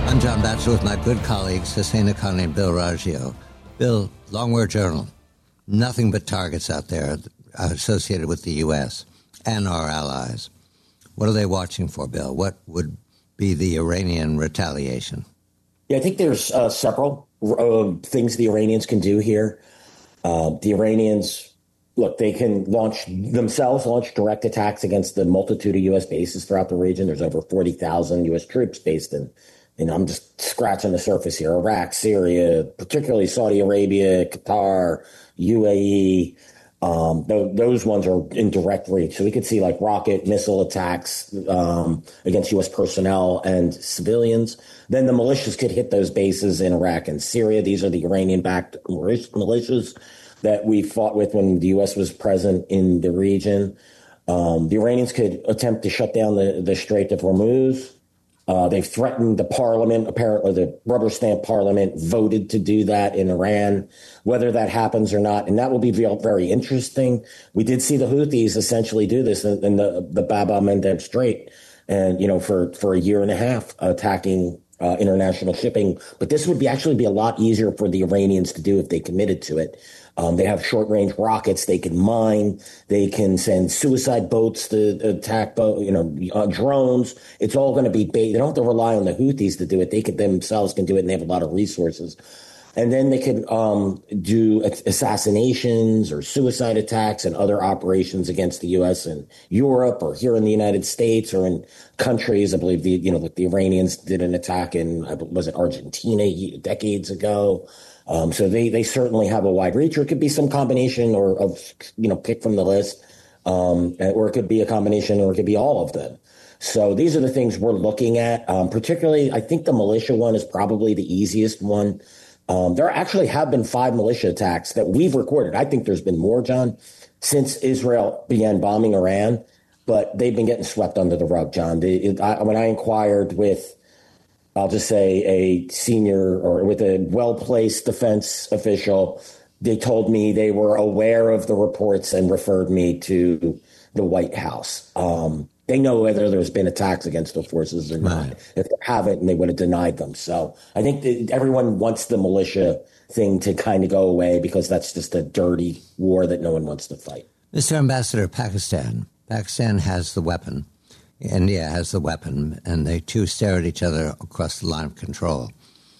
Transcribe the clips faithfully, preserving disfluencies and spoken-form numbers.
I'm John Batchelor with my good colleagues, Hussein Haqqani and Bill Raggio. Bill, Long War Journal, nothing but targets out there associated with the U S and our allies. What are they watching for, Bill? What would be the Iranian retaliation? Yeah, I think there's uh, several uh, things the Iranians can do here. Uh, the Iranians, look, they can launch themselves, launch direct attacks against the multitude of U S bases throughout the region. There's over forty thousand U S troops based in, and I'm just scratching the surface here, Iraq, Syria, particularly Saudi Arabia, Qatar, U A E. Um, th- those ones are in direct reach. So we could see like rocket missile attacks um, against U S personnel and civilians. Then the militias could hit those bases in Iraq and Syria. These are the Iranian-backed militias that we fought with when the U S was present in the region. Um, the Iranians could attempt to shut down the, the Strait of Hormuz. Uh, they've threatened the parliament. Apparently, the rubber stamp parliament voted to do that in Iran, whether that happens or not. And that will be very interesting. We did see the Houthis essentially do this in, in the, the Bab el-Mandeb Strait, and, you know, for, for a year and a half attacking uh, international shipping. But this would be actually be a lot easier for the Iranians to do if they committed to it. Um, they have short-range rockets. They can mine. They can send suicide boats to attack, you know, uh, drones. It's all going to be bait. They don't have to rely on the Houthis to do it. They could themselves can do it, and they have a lot of resources. And then they can um, do assassinations or suicide attacks and other operations against the U S and Europe, or here in the United States, or in countries. I believe the you know the Iranians did an attack in was it Argentina decades ago. Um, so they, they certainly have a wide reach, or it could be some combination or of, you know, pick from the list, um, or it could be a combination, or it could be all of them. So these are the things we're looking at. Um, particularly, I think the militia one is probably the easiest one. Um, there actually have been five militia attacks that we've recorded. I think there's been more, John, since Israel began bombing Iran, but they've been getting swept under the rug, John. They, it, I, when I inquired with I'll just say a senior or with a well-placed defense official, they told me they were aware of the reports and referred me to the White House. Um, they know whether there's been attacks against the forces or not. Right. If they haven't, and they would have denied them. So I think that everyone wants the militia thing to kind of go away, because that's just a dirty war that no one wants to fight. Mister Ambassador, Pakistan. Pakistan has the weapon. India has the weapon, and they two stare at each other across the line of control.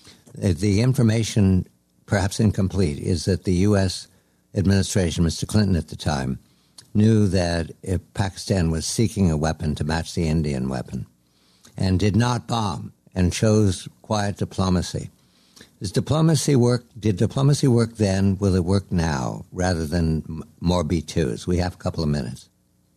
The information, perhaps incomplete, is that the U S administration, Mister Clinton at the time, knew that if Pakistan was seeking a weapon to match the Indian weapon, and did not bomb, and chose quiet diplomacy. Does diplomacy work? Did diplomacy work then? Will it work now, rather than more B twos? We have a couple of minutes.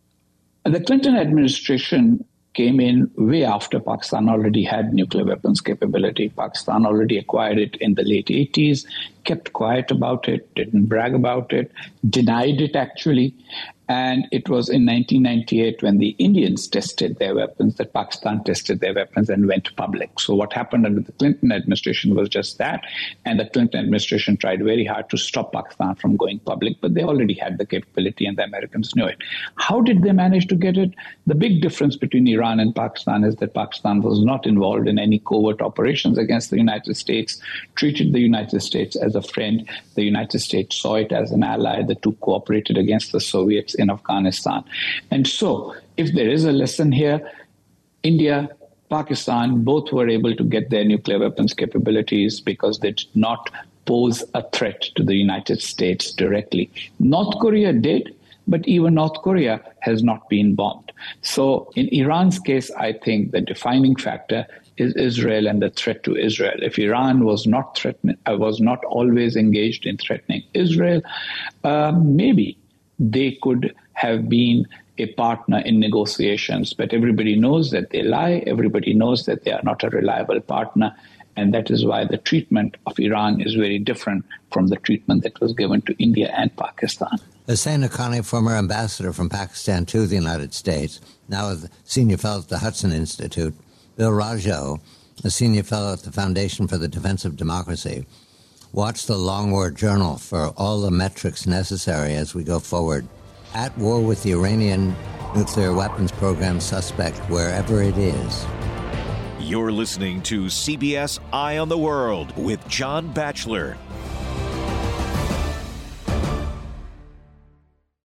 The Clinton administration came in way after Pakistan already had nuclear weapons capability. Pakistan already acquired it in the late eighties, kept quiet about it, didn't brag about it, denied it actually. And it was in nineteen ninety-eight when the Indians tested their weapons that Pakistan tested their weapons and went public. So what happened under the Clinton administration was just that. And the Clinton administration tried very hard to stop Pakistan from going public, but they already had the capability and the Americans knew it. How did they manage to get it? The big difference between Iran and Pakistan is that Pakistan was not involved in any covert operations against the United States, treated the United States as a friend. The United States saw it as an ally. The two cooperated against the Soviets in Afghanistan. And so, if there is a lesson here, India, Pakistan, both were able to get their nuclear weapons capabilities because they did not pose a threat to the United States directly. North Korea did, but even North Korea has not been bombed. So in Iran's case, I think the defining factor is Israel and the threat to Israel. If Iran was not threatening, uh, was not always engaged in threatening Israel, uh, maybe they could have been a partner in negotiations. But everybody knows that they lie. Everybody knows that they are not a reliable partner. And that is why the treatment of Iran is very different from the treatment that was given to India and Pakistan. Hussein Haqqani, former ambassador from Pakistan to the United States, now a senior fellow at the Hudson Institute. Bill Raggio, a senior fellow at the Foundation for the Defense of Democracy. Watch the Long War Journal for all the metrics necessary as we go forward. At war with the Iranian nuclear weapons program suspect, wherever it is. You're listening to C B S Eye on the World with John Batchelor.